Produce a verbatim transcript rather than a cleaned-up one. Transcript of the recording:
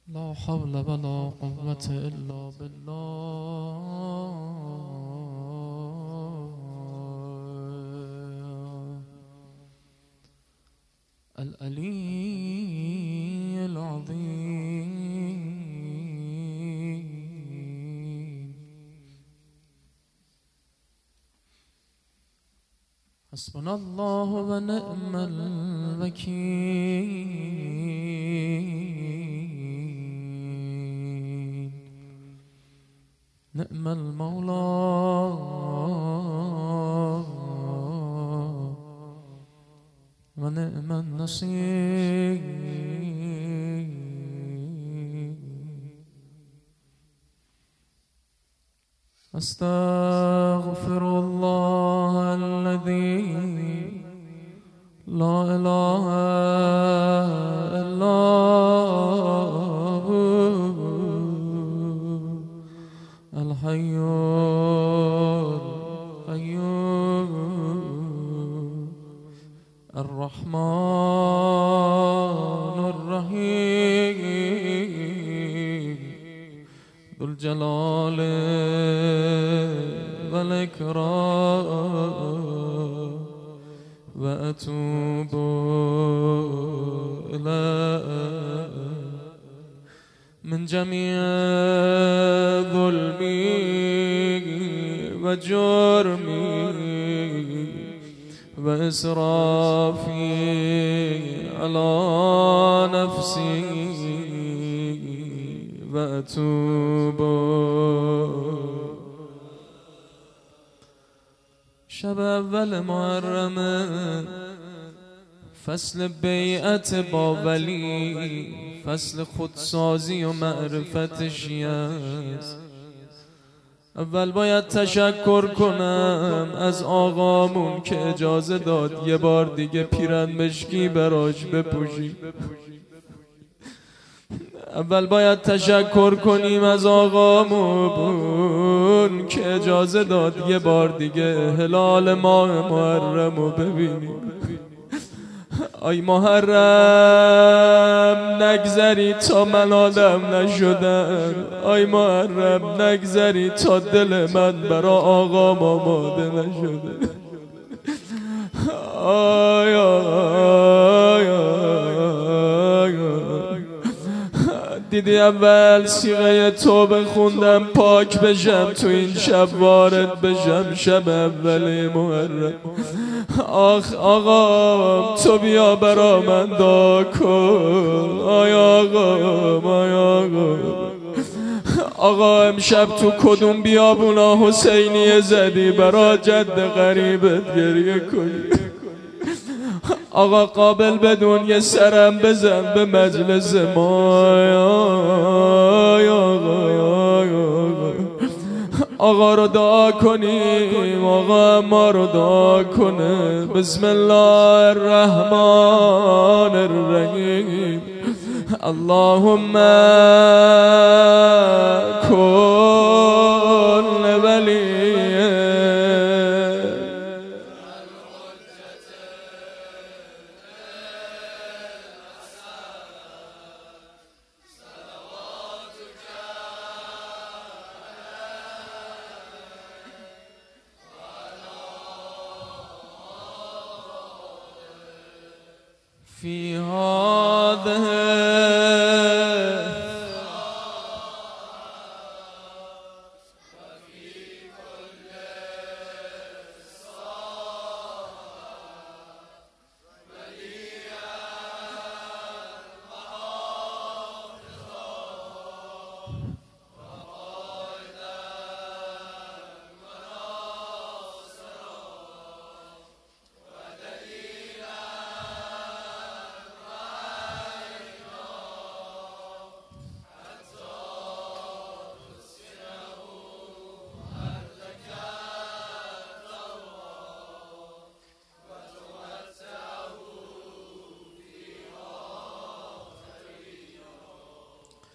لا حول ولا قوة إلا بالله العلي العظيم. حسبنا الله ونعم الوكيل، نعم المولى ونعم النصير. أستغفر الله الذي لا إله إلا هو الحي القيوم الرحمن الرحيم ذو الجلال والإكرام، وأتوب إليه من جميع ظلمي وجرمي وإسرافي على نفسي، وأتوب. شب اول محرم فصل بیعت با ولی، فصل خودسازی و معرفت شیعه است. اول باید تشکر کنم از آقامون که اجازه داد یه بار دیگه پیرن مشکی براش بپوشیم. اول باید تشکر کنیم از آقامون که اجازه داد یه بار دیگه هلال ماه محرم رو ببینیم. آی محرم نگذری تا من آدم نشدم، آی محرم نگذری تا دل من برا آقام آماده نشده. آی آی دیدی اول صیغه توبه خوندم پاک بشم تو این شب وارد بشم، شب اول محرم. آخ آقا تو بیا برا من دعا کن، آی آقا آی آقا. آقا امشب تو کدوم بیابونا حسینیه زدی برا جد غریبت گریه کنی؟ آقا قابل بدون یه سرم بزن به مجلس ما. آقا رو دعا کنیم، آقا ما رو دعا کنه. بسم الله الرحمن الرحیم. اللهم کن ولیه في هذه